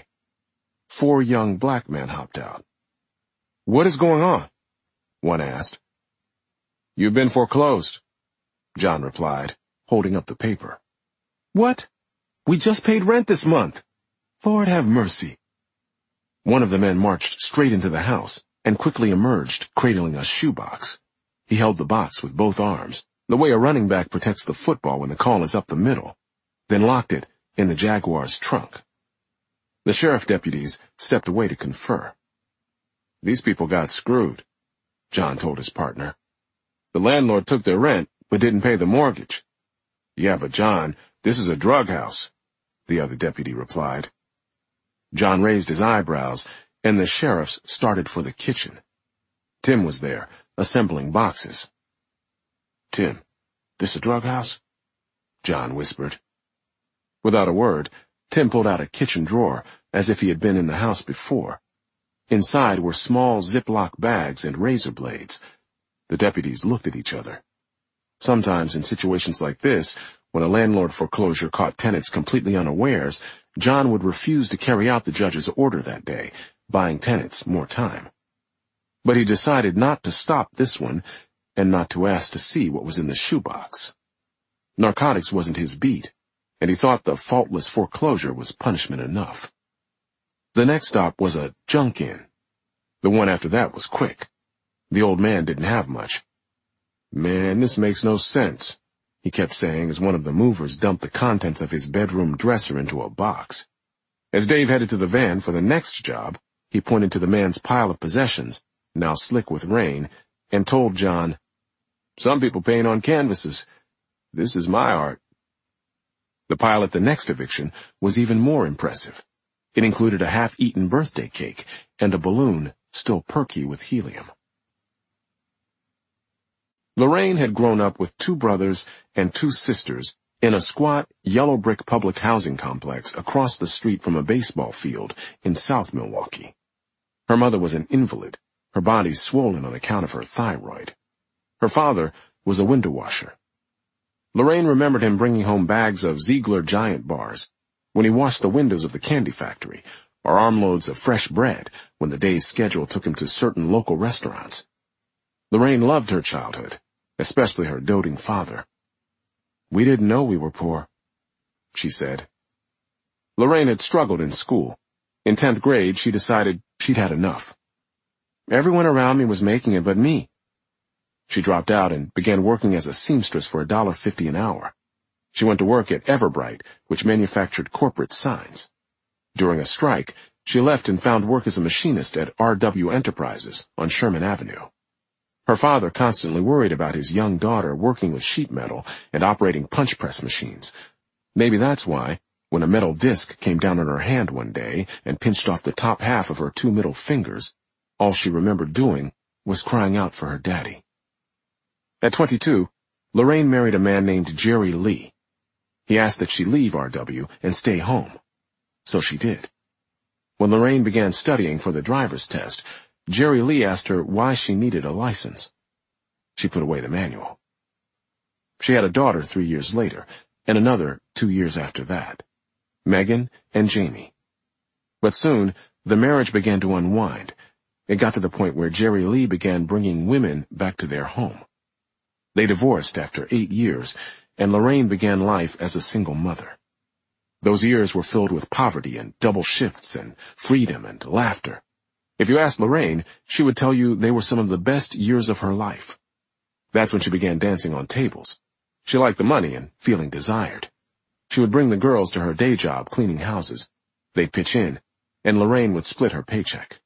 4 young black men hopped out. What is going on? One asked. You've been foreclosed, John replied, holding up the paper. What? We just paid rent this month. Lord have mercy. One of the men marched straight into the house and quickly emerged, cradling a shoebox. He held the box with both arms, the way a running back protects the football when the call is up the middle, then locked it in the Jaguar's trunk. The sheriff deputies stepped away to confer. These people got screwed, John told his partner. The landlord took their rent, but didn't pay the mortgage. Yeah, but John, this is a drug house, the other deputy replied. John raised his eyebrows, and the sheriffs started for the kitchen. Tim was there, assembling boxes. Tim, this a drug house? John whispered. Without a word, Tim pulled out a kitchen drawer, as if he had been in the house before. Inside were small Ziploc bags and razor blades. The deputies looked at each other. Sometimes in situations like this, when a landlord foreclosure caught tenants completely unawares, John would refuse to carry out the judge's order that day, buying tenants more time. But he decided not to stop this one, and not to ask to see what was in the shoebox. Narcotics wasn't his beat, and he thought the faultless foreclosure was punishment enough. The next stop was a junk inn. The one after that was quick. The old man didn't have much. Man, this makes no sense, he kept saying as one of the movers dumped the contents of his bedroom dresser into a box. As Dave headed to the van for the next job, he pointed to the man's pile of possessions, now slick with rain, and told John, Some people paint on canvases. This is my art. The pile at the next eviction was even more impressive. It included a half-eaten birthday cake and a balloon still perky with helium. Lorraine had grown up with 2 brothers and 2 sisters in a squat, yellow-brick public housing complex across the street from a baseball field in South Milwaukee. Her mother was an invalid, her body swollen on account of her thyroid. Her father was a window washer. Lorraine remembered him bringing home bags of Ziegler Giant bars when he washed the windows of the candy factory, or armloads of fresh bread when the day's schedule took him to certain local restaurants. Lorraine loved her childhood, especially her doting father. We didn't know we were poor, she said. Lorraine had struggled in school. In 10th grade, she decided she'd had enough. Everyone around me was making it but me. She dropped out and began working as a seamstress for $1.50 an hour. She went to work at Everbright, which manufactured corporate signs. During a strike, she left and found work as a machinist at R.W. Enterprises on Sherman Avenue. Her father constantly worried about his young daughter working with sheet metal and operating punch press machines. Maybe that's why, when a metal disc came down on her hand one day and pinched off the top half of her 2 middle fingers, all she remembered doing was crying out for her daddy. At 22, Lorraine married a man named Jerry Lee. He asked that she leave R.W. and stay home. So she did. When Lorraine began studying for the driver's test, Jerry Lee asked her why she needed a license. She put away the manual. She had a daughter 3 years later, and another 2 years after that, Megan and Jamie. But soon, the marriage began to unwind. It got to the point where Jerry Lee began bringing women back to their home. They divorced after 8 years, and Lorraine began life as a single mother. Those years were filled with poverty and double shifts and freedom and laughter. If you asked Lorraine, she would tell you they were some of the best years of her life. That's when she began dancing on tables. She liked the money and feeling desired. She would bring the girls to her day job cleaning houses. They'd pitch in, and Lorraine would split her paycheck.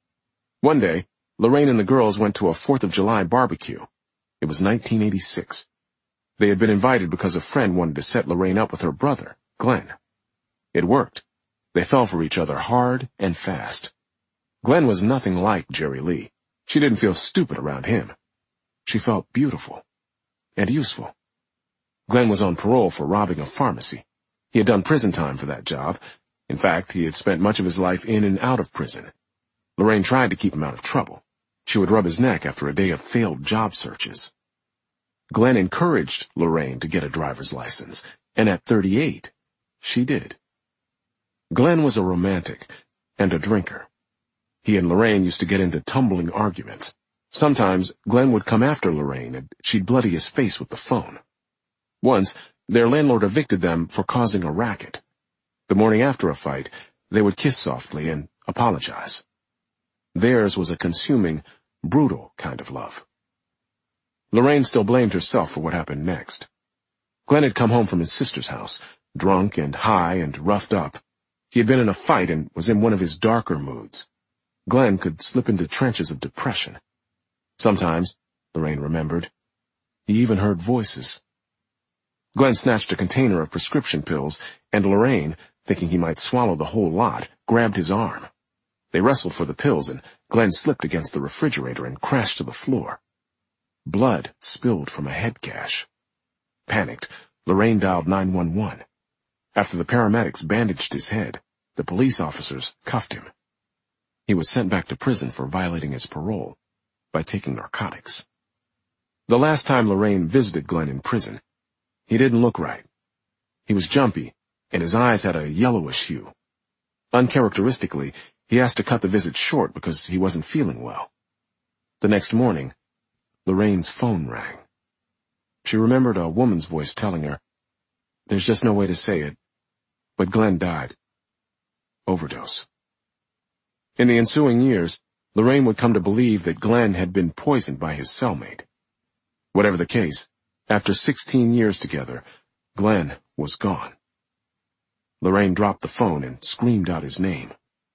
One day, Lorraine and the girls went to a 4th of July barbecue. It was 1986. They had been invited because a friend wanted to set Lorraine up with her brother, Glenn. It worked. They fell for each other hard and fast. Glenn was nothing like Jerry Lee. She didn't feel stupid around him. She felt beautiful and useful. Glenn was on parole for robbing a pharmacy. He had done prison time for that job. In fact, he had spent much of his life in and out of prison. Lorraine tried to keep him out of trouble. She would rub his neck after a day of failed job searches. Glenn encouraged Lorraine to get a driver's license, and at 38, she did. Glenn was a romantic and a drinker. He and Lorraine used to get into tumbling arguments. Sometimes Glenn would come after Lorraine, and she'd bloody his face with the phone. Once, their landlord evicted them for causing a racket. The morning after a fight, they would kiss softly and apologize. Theirs was a consuming, brutal kind of love. Lorraine still blamed herself for what happened next. Glenn had come home from his sister's house, drunk and high and roughed up. He had been in a fight and was in one of his darker moods. Glenn could slip into trenches of depression. Sometimes, Lorraine remembered, he even heard voices. Glenn snatched a container of prescription pills, and Lorraine, thinking he might swallow the whole lot, grabbed his arm. They wrestled for the pills, and Glenn slipped against the refrigerator and crashed to the floor. Blood spilled from a head gash. Panicked, Lorraine dialed 911. After the paramedics bandaged his head, the police officers cuffed him. He was sent back to prison for violating his parole by taking narcotics. The last time Lorraine visited Glenn in prison, he didn't look right. He was jumpy, and his eyes had a yellowish hue. Uncharacteristically, he asked to cut the visit short because he wasn't feeling well. The next morning, Lorraine's phone rang. She remembered a woman's voice telling her, "There's just no way to say it, but Glenn died. Overdose." In the ensuing years, Lorraine would come to believe that Glenn had been poisoned by his cellmate. Whatever the case, after 16 years together, Glenn was gone. Lorraine dropped the phone and screamed out his name.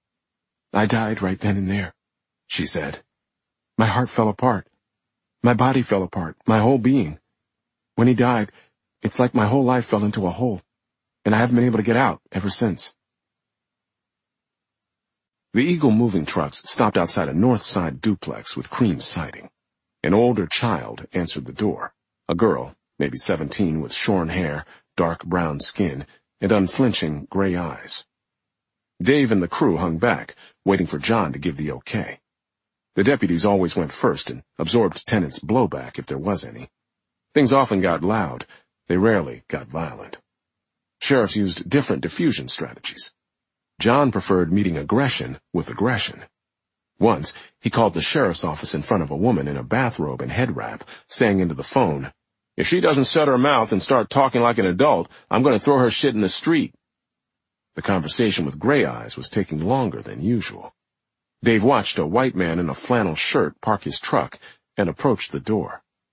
"I died right then and there," she said. "My heart fell apart. My body fell apart, my whole being. When he died, it's like my whole life fell into a hole, and I haven't been able to get out ever since." The Eagle moving trucks stopped outside a north side duplex with cream siding. An older child answered the door, a girl, maybe 17, with shorn hair, dark brown skin, and unflinching gray eyes. Dave and the crew hung back, waiting for John to give the okay. The deputies always went first and absorbed tenants' blowback if there was any. Things often got loud. They rarely got violent. Sheriffs used different diffusion strategies. John preferred meeting aggression with aggression. Once, he called the sheriff's office in front of a woman in a bathrobe and head wrap, saying into the phone, "If she doesn't shut her mouth and start talking like an adult, I'm going to throw her shit in the street." The conversation with Gray Eyes was taking longer than usual. Dave watched a white man in a flannel shirt park his truck and approach the door.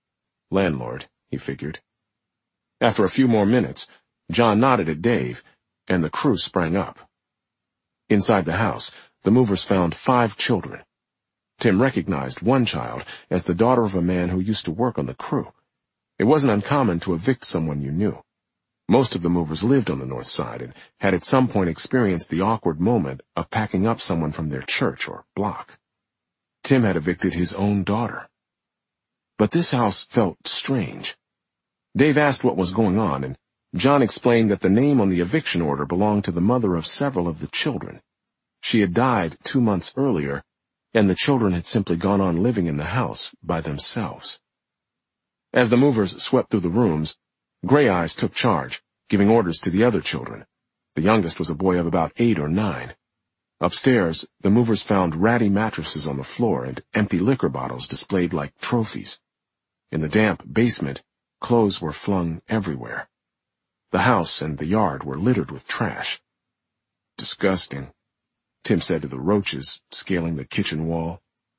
landlord, he figured. After a few more minutes, John nodded at Dave, and the crew sprang up. Inside the house, the movers found 5 children. Tim recognized one child as the daughter of a man who used to work on the crew. It wasn't uncommon to evict someone you knew. Most of the movers lived on the north side and had at some point experienced the awkward moment of packing up someone from their church or block. Tim had evicted his own daughter. But this house felt strange. Dave asked what was going on, and John explained that the name on the eviction order belonged to the mother of several of the children. She had died 2 months earlier, and the children had simply gone on living in the house by themselves. As the movers swept through the rooms, Gray Eyes took charge, giving orders to the other children. The youngest was a boy of about 8 or 9. Upstairs, the movers found ratty mattresses on the floor and empty liquor bottles displayed like trophies. In the damp basement, clothes were flung everywhere. The house and the yard were littered with trash. "Disgusting," Tim said to the roaches, scaling the kitchen wall.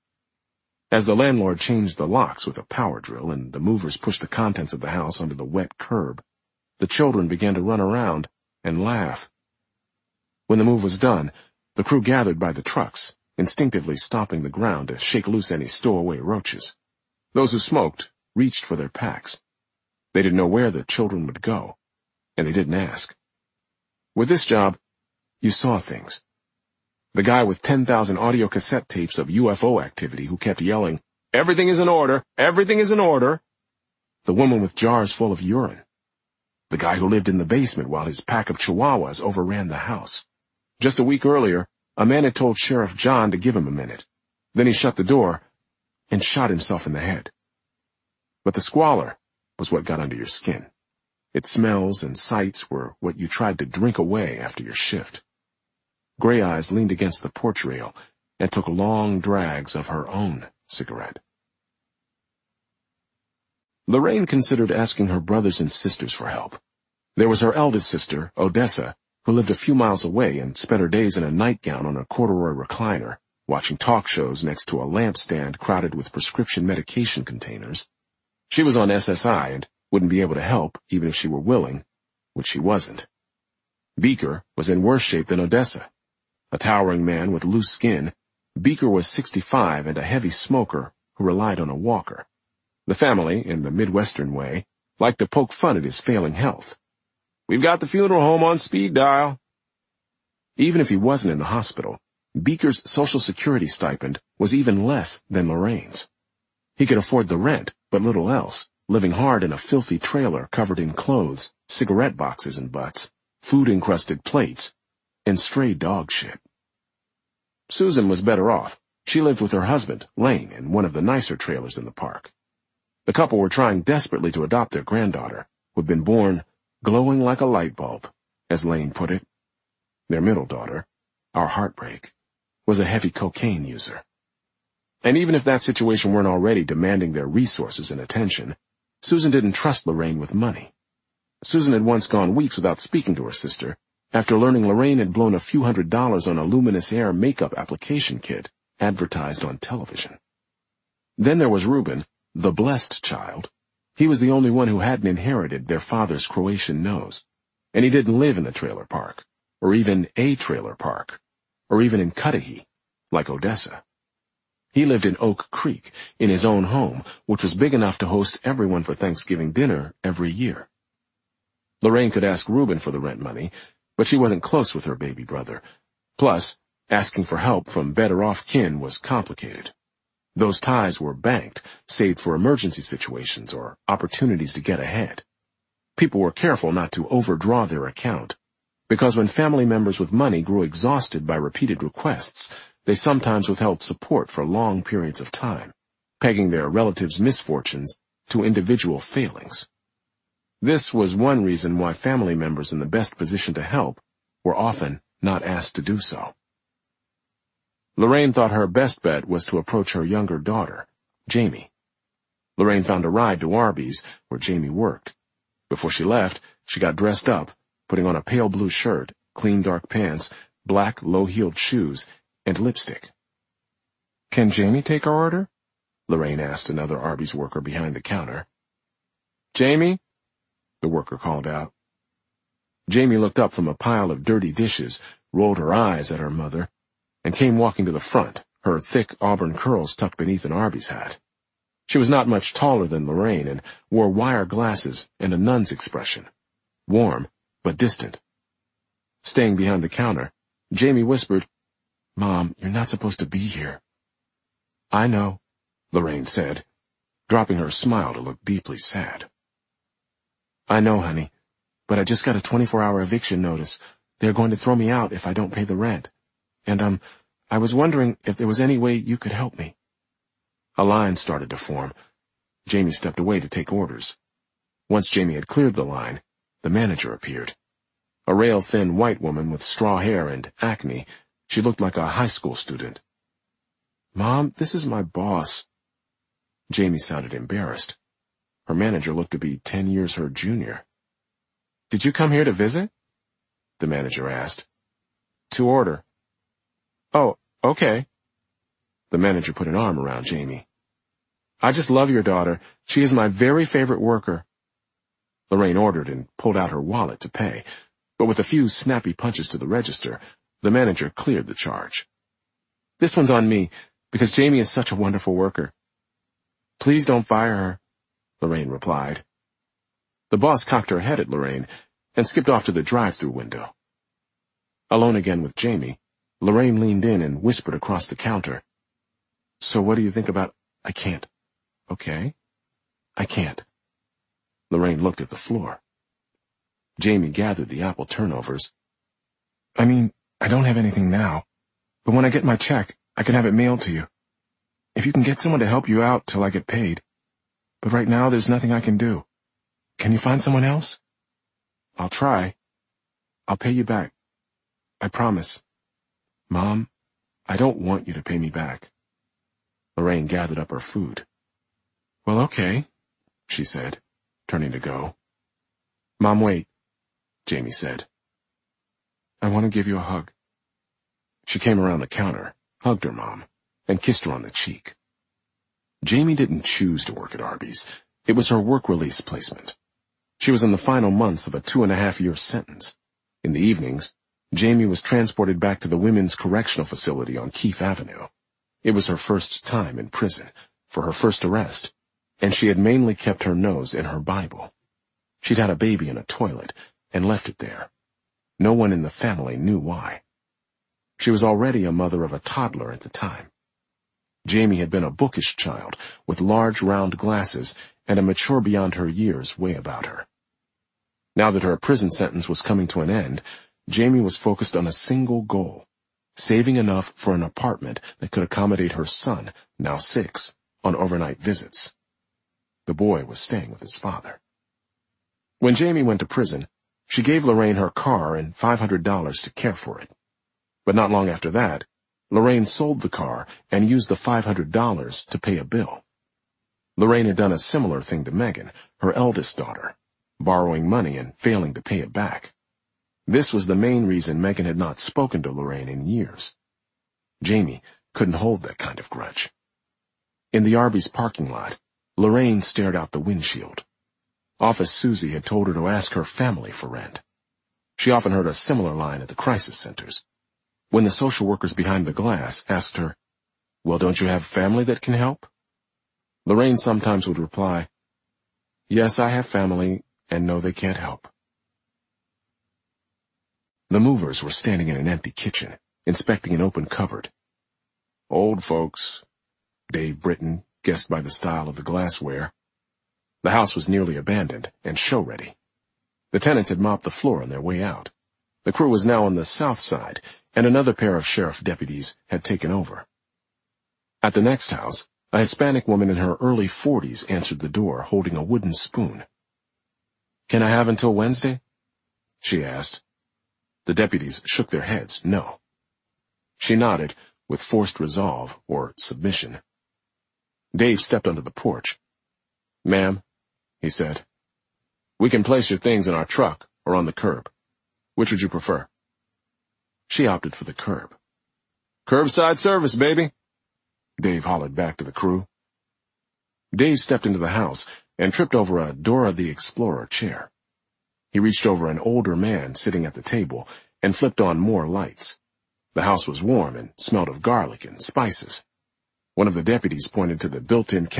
As the landlord changed the locks with a power drill and the movers pushed the contents of the house onto the wet curb, the children began to run around and laugh. When the move was done, the crew gathered by the trucks, instinctively stomping the ground to shake loose any stowaway roaches. Those who smoked reached for their packs. They didn't know where the children would go, and they didn't ask. With this job, you saw things. The guy with 10,000 audio cassette tapes of UFO activity who kept yelling, "Everything is in order! Everything is in order!" The woman with jars full of urine. The guy who lived in the basement while his pack of chihuahuas overran the house. Just a week earlier, a man had told Sheriff John to give him a minute. Then he shut the door and shot himself in the head. But the squalor was what got under your skin. Its smells and sights were what you tried to drink away after your shift. Gray Eyes leaned against the porch rail and took long drags of her own cigarette. Lorraine considered asking her brothers and sisters for help. There was her eldest sister, Odessa, who lived a few miles away and spent her days in a nightgown on a corduroy recliner, watching talk shows next to a lampstand crowded with prescription medication containers. She was on SSI and wouldn't be able to help even if she were willing, which she wasn't. Beaker was in worse shape than Odessa. A towering man with loose skin, Beaker was 65 and a heavy smoker who relied on a walker. The family, in the Midwestern way, liked to poke fun at his failing health. "We've got the funeral home on speed dial." Even if he wasn't in the hospital, Beaker's Social Security stipend was even less than Lorraine's. He could afford the rent, but little else, living hard in a filthy trailer covered in clothes, cigarette boxes and butts, food-encrusted plates, and stray dog shit. Susan was better off. She lived with her husband, Lane, in one of the nicer trailers in the park. The couple were trying desperately to adopt their granddaughter, who had been born glowing like a light bulb, as Lane put it. Their middle daughter, our heartbreak, was a heavy cocaine user. And even if that situation weren't already demanding their resources and attention, Susan didn't trust Lorraine with money. Susan had once gone weeks without speaking to her sister, after learning Lorraine had blown a few $100s on a Luminous Air makeup application kit advertised on television. Then there was Reuben, the blessed child. He was the only one who hadn't inherited their father's Croatian nose, and he didn't live in the trailer park, or even a trailer park, or even in Cudahy, like Odessa. He lived in Oak Creek, in his own home, which was big enough to host everyone for Thanksgiving dinner every year. Lorraine could ask Reuben for the rent money, but she wasn't close with her baby brother. Plus, asking for help from better-off kin was complicated. Those ties were banked, saved for emergency situations or opportunities to get ahead. People were careful not to overdraw their account, because when family members with money grew exhausted by repeated requests, they sometimes withheld support for long periods of time, pegging their relatives' misfortunes to individual failings. This was one reason why family members in the best position to help were often not asked to do so. Lorraine thought her best bet was to approach her younger daughter, Jamie. Lorraine found a ride to Arby's, where Jamie worked. Before she left, she got dressed up, putting on a pale blue shirt, clean dark pants, black low-heeled shoes, and lipstick. "Can Jamie take our order?" Lorraine asked another Arby's worker behind the counter. Jamie? The worker called out. Jamie looked up from a pile of dirty dishes, rolled her eyes at her mother, and came walking to the front, her thick auburn curls tucked beneath an Arby's hat. She was not much taller than Lorraine and wore wire glasses and a nun's expression, warm but distant. Staying behind the counter, Jamie whispered, "Mom, you're not supposed to be here." "I know," Lorraine said, dropping her smile to look deeply sad. "I know, honey, but I just got a 24-hour eviction notice. They're going to throw me out if I don't pay the rent. And, I was wondering if there was any way you could help me." A line started to form. Jamie stepped away to take orders. Once Jamie had cleared the line, the manager appeared. A rail-thin white woman with straw hair and acne, she looked like a high school student. "Mom, this is my boss." Jamie sounded embarrassed. Her manager looked to be 10 years her junior. "Did you come here to visit?" the manager asked. "To order." "Oh, okay." The manager put an arm around Jamie. "I just love your daughter. She is my very favorite worker." Lorraine ordered and pulled out her wallet to pay, but with a few snappy punches to the register, the manager cleared the charge. "This one's on me, because Jamie is such a wonderful worker." "Please don't fire her," Lorraine replied. The boss cocked her head at Lorraine and skipped off to the drive-through window. Alone again with Jamie, Lorraine leaned in and whispered across the counter, "So what do you think about—" "I can't." "Okay." "I can't." Lorraine looked at the floor. Jamie gathered the apple turnovers. "I mean, I don't have anything now, but when I get my check, I can have it mailed to you. If you can get someone to help you out till I get paid. But right now, there's nothing I can do. Can you find someone else?" "I'll try. I'll pay you back. I promise." "Mom, I don't want you to pay me back." Lorraine gathered up her food. "Well, okay," she said, turning to go. "Mom, wait," Jamie said. "I want to give you a hug." She came around the counter, hugged her mom, and kissed her on the cheek. Jamie didn't choose to work at Arby's. It was her work release placement. She was in the final months of a 2.5-year sentence. In the evenings, Jamie was transported back to the Women's Correctional Facility on Keefe Avenue. It was her first time in prison, for her first arrest, and she had mainly kept her nose in her Bible. She'd had a baby in a toilet and left it there. No one in the family knew why. She was already a mother of a toddler at the time. Jamie had been a bookish child with large round glasses and a mature beyond her years way about her. Now that her prison sentence was coming to an end, Jamie was focused on a single goal, saving enough for an apartment that could accommodate her son, now 6, on overnight visits. The boy was staying with his father. When Jamie went to prison, she gave Lorraine her car and $500 to care for it. But not long after that, Lorraine sold the car and used the $500 to pay a bill. Lorraine had done a similar thing to Megan, her eldest daughter, borrowing money and failing to pay it back. This was the main reason Megan had not spoken to Lorraine in years. Jamie couldn't hold that kind of grudge. In the Arby's parking lot, Lorraine stared out the windshield. Office Susie had told her to ask her family for rent. She often heard a similar line at the crisis centers. When the social workers behind the glass asked her, "Well, don't you have family that can help?" Lorraine sometimes would reply, "Yes, I have family, and no, they can't help." The movers were standing in an empty kitchen, inspecting an open cupboard. "Old folks," Dave Britton guessed by the style of the glassware. The house was nearly abandoned and show-ready. The tenants had mopped the floor on their way out. The crew was now on the south side, and another pair of sheriff deputies had taken over. At the next house, a Hispanic woman in her early 40s answered the door, holding a wooden spoon. "Can I have until Wednesday?" she asked. The deputies shook their heads, no. She nodded, with forced resolve, or submission. Dave stepped onto the porch. "Ma'am," he said, "we can place your things in our truck or on the curb. Which would you prefer?" She opted for the curb. "Curbside service, baby," Dave hollered back to the crew. Dave stepped into the house, and tripped over a Dora the Explorer chair. He reached over an older man sitting at the table and flipped on more lights. The house was warm and smelled of garlic and spices. One of the deputies pointed to the built-in